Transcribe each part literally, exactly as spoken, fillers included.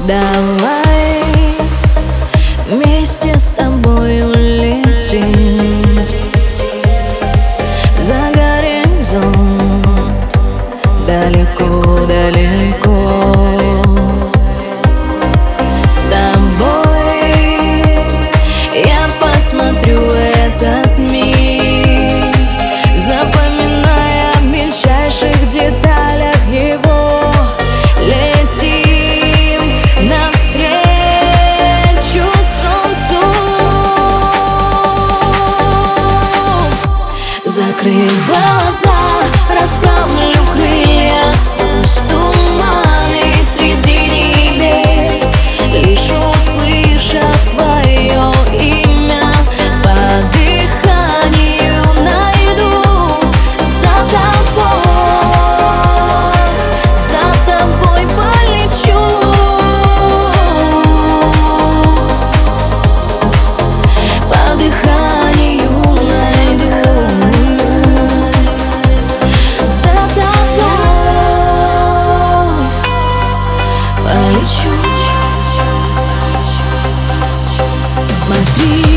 Давай вместе с тобой улетим за горизонт, далеко-далеко. С тобой я посмотрю этот мир, запоминая в мельчайших деталях его. Летим навстречу солнцу. Закрыв глаза, расправлю крылья сквозь туманы среди небес, лишь услышав твое имя, по дыханию найду за тобой, за тобой полечу. По дыханию найду за тобой полечу. Смотри,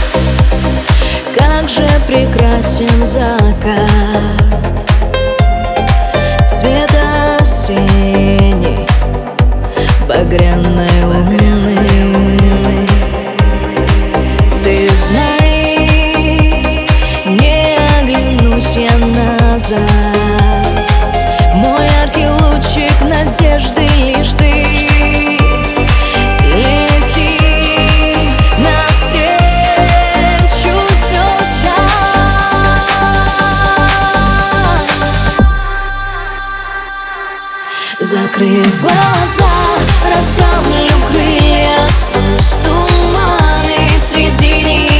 как же прекрасен закат, цвета осенней багряной луны. Ты знай, не оглянусь я назад, мой яркий лучик надежды лишь ты. Летим навстречу звездам. Закрыв глаза, расправлю крылья сквозь туманы среди них.